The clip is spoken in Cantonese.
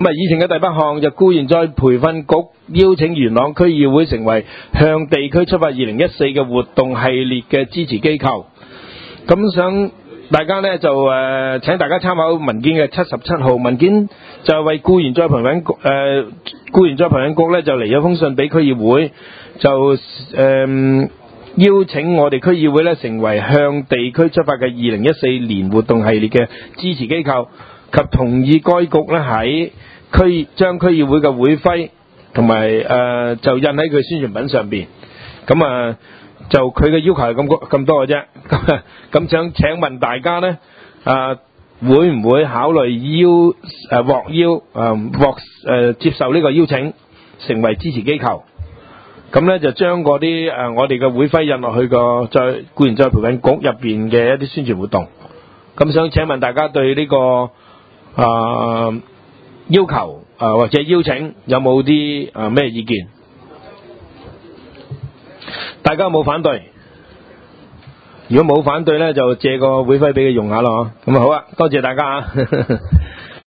咁啊，議程嘅第8項就僱員再培訓局邀請元朗區議會成為向地區出發2014嘅活動系列嘅支持機構。咁想大家呢，就請大家參考文件嘅77號文件，就係為僱員再培訓局呢，就嚟咗封信俾區議會，就邀請我哋區議會呢，成為向地區出發嘅2014年活動系列嘅支持機構，及同意該局呢喺將區議會嘅會徽同埋就印喺佢宣傳品上邊。咁啊，就佢嘅要求係咁多嘅啫。咁想請問大家呢，會唔會考慮接受呢個邀請，成為支持機構？咁呢就將嗰啲我哋嘅會徽印落去個僱員再培訓局入邊嘅一啲宣傳活動。咁想請問大家對呢個要求或者邀請有冇啲咩意見？大家有冇反對？如果冇反對呢，就借個會徽俾佢用下咯。咁好啊，多謝大家啊。